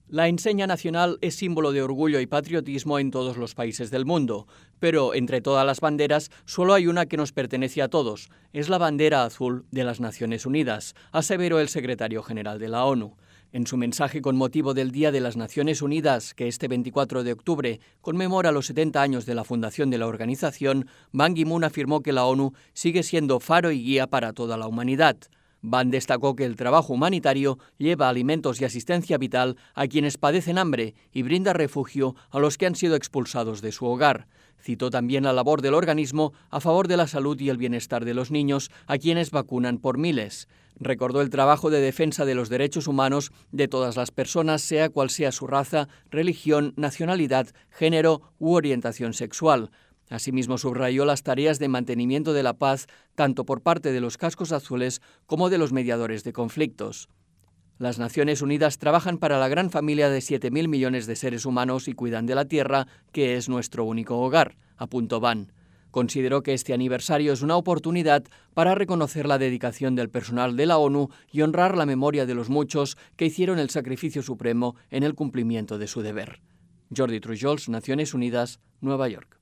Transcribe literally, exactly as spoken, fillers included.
La enseña nacional es símbolo de orgullo y patriotismo en todos los países del mundo, pero entre todas las banderas solo hay una que nos pertenece a todos, es la bandera azul de las Naciones Unidas, aseveró el secretario general de la ONU. En su mensaje con motivo del Día de las Naciones Unidas, que este veinticuatro de octubre conmemora los setenta años de la fundación de la organización, Ban Ki-moon afirmó que la ONU sigue siendo faro y guía para toda la humanidad. Ban destacó que el trabajo humanitario lleva alimentos y asistencia vital a quienes padecen hambre y brinda refugio a los que han sido expulsados de su hogar. Citó también la labor del organismo a favor de la salud y el bienestar de los niños, a quienes vacunan por miles. Recordó el trabajo de defensa de los derechos humanos de todas las personas, sea cual sea su raza, religión, nacionalidad, género u orientación sexual. Asimismo, subrayó las tareas de mantenimiento de la paz tanto por parte de los cascos azules como de los mediadores de conflictos. Las Naciones Unidas trabajan para la gran familia de siete mil millones de seres humanos y cuidan de la tierra, que es nuestro único hogar, apuntó Ban. Consideró que este aniversario es una oportunidad para reconocer la dedicación del personal de la ONU y honrar la memoria de los muchos que hicieron el sacrificio supremo en el cumplimiento de su deber. Jordi Trujols, Naciones Unidas, Nueva York.